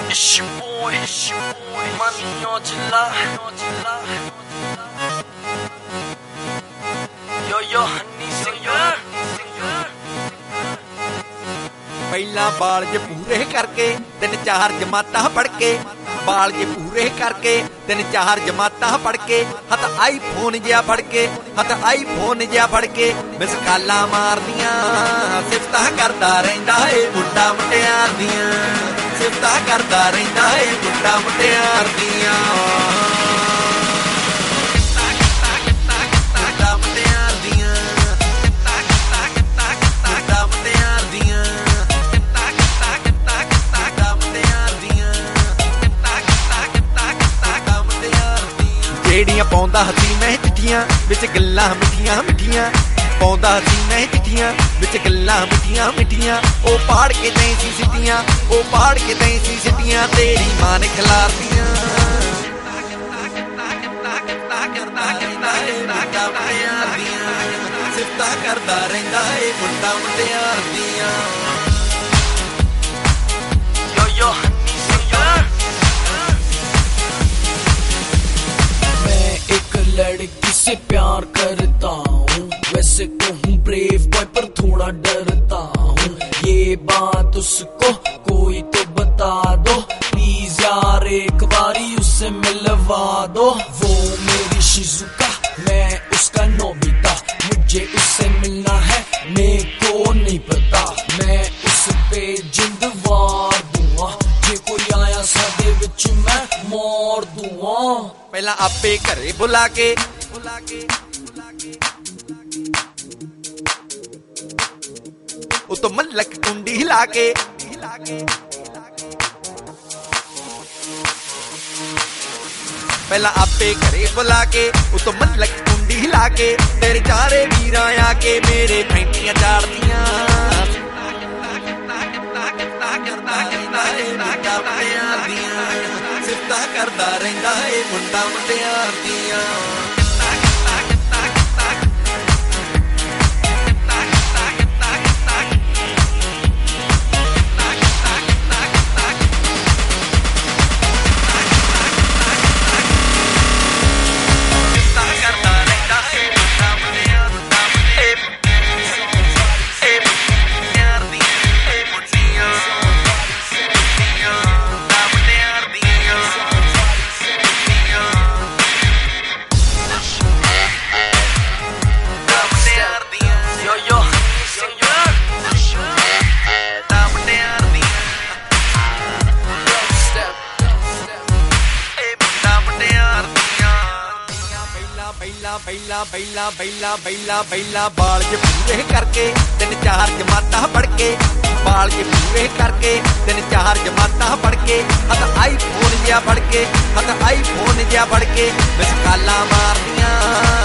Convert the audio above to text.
It's your boy, money on July. Yo, honey singer. ਪਹਿਲਾਂ ਬਾਲ ਜੇ ਪੂਰੇ ਕਰਕੇ 3-4 ਜਮਾਤਾਂ ਪੜ ਕੇ ਬਾਲ ਜੇ ਪੂਰੇ ਕਰਕੇ 3-4 ਜਮਾਤਾਂ ਪੜ ਕੇ ਹੱਥ ਆਈਫੋਨ ਜਿਹਾ ਫੜ ਕੇ ਹੱਥ ਆਈਫੋਨ ਜਿਹਾ ਫੜ ਕੇ ਮਿਸ ਕਾਲਾਂ ਮਾਰਦੀਆਂ ਸਿਫਤਾਂ ਕਰਦਾ ਰਹਿੰਦਾ ਏ ਮੁੰਡਾ ਮੁਟਿਆਰ ਦੀਆਂ ਸਿਫਤਾਂ ਕਰਦਾ ਰਹਿੰਦਾ ਏ ਮੁੰਡਾ ਮੁਟਿਆਰ ਦੀਆਂ ਜਿਹੜੀਆਂ ਪਾਉਂਦਾ ਹੱਥੀ ਮੈਂ ਚਿੱਠੀਆਂ ਵਿੱਚ ਗੱਲਾਂ ਮਿੱਠੀਆਂ ਮਿੱਠੀਆਂ ਪਾਉਂਦਾ ਹੱਥੀ ਮੈਂ ਚਿੱਠੀਆਂ ਵਿੱਚ ਗੱਲਾਂ ਮਿੱਠੀਆਂ ਮਿੱਠੀਆਂ ਉਹ ਪਾੜ ਕੇ ਨਹੀਂ ਸੀ ਸਿੱਟੀਆਂ ਉਹ ਪਾੜ ਕੇ ਨਹੀਂ ਸੀ ਸਿੱਟੀਆਂ ਤੇਰੀ ਮਾਂ ਨੇ ਖਿਲਾਰਦੀਆਂ ਸਿਫਤਾਂ ਕਰਦਾ ਰਹਿੰਦਾ ਏ ਮੁੰਡਾ ਮੁਟਿਆਰ ਦੀਆਂ Yo, honey singer. लड़की से प्यार करता हूँ वैसे तो हूँ ब्रेव बॉय पर थोड़ा डरता हूँ ये बात उसको कोई तो बता दो प्लीज यार एक बारी उससे मिलवा दो वो मेरी शिजुका मैं उसका नोबिता मुझे उससे मिलना है मेरे को नहीं पता मैं उस पे जिंद वार दूंगा जे कोई आया सादे विच मैं मार दूंगा ਪਹਿਲਾਂ ਆਪੇ ਘਰੇ ਬੁਲਾ ਕੇ ਉਤੋਂ ਮਲਕ ਕੁੰਡੀ ਹਿਲਾ ਕੇ ਪਹਿਲਾਂ ਆਪੇ ਘਰੇ ਬੁਲਾ ਕੇ ਉਤੋਂ ਮਲਕ ਕੁੰਡੀ ਹਿਲਾ ਕੇ ਤੇਰੇ ਚਾਰੇ ਵੀਰਾਂ ਆ ਕੇ ਮੇਰੇ ਫੈਂਟੀਆਂ ਚਾੜਦੀਆਂ ਸਿਫਤਾਂ ਕਰਦਾ ਰਹਿੰਦਾ ਏ ਮੁੰਡਾ ਮੁਟਿਆਰ ਦੀਆਂ ਬੈਲਾ ਬਾਲ ਜੇ ਪੂਰੇ ਕਰਕੇ 3-4 ਜਮਾਤਾਂ ਪੜ ਕੇ ਬਾਲ ਜੇ ਪੂਰੇ ਕਰਕੇ 3-4 ਜਮਾਤਾਂ ਪੜ ਕੇ ਹੱਥ ਆਈਫੋਨ ਜਿਹਾ ਫੜ ਕੇ ਹੱਥ ਆਈਫੋਨ ਜਿਹਾ ਫੜ ਕੇ ਮਿਸ ਕਾਲਾਂ ਮਾਰਦੀਆਂ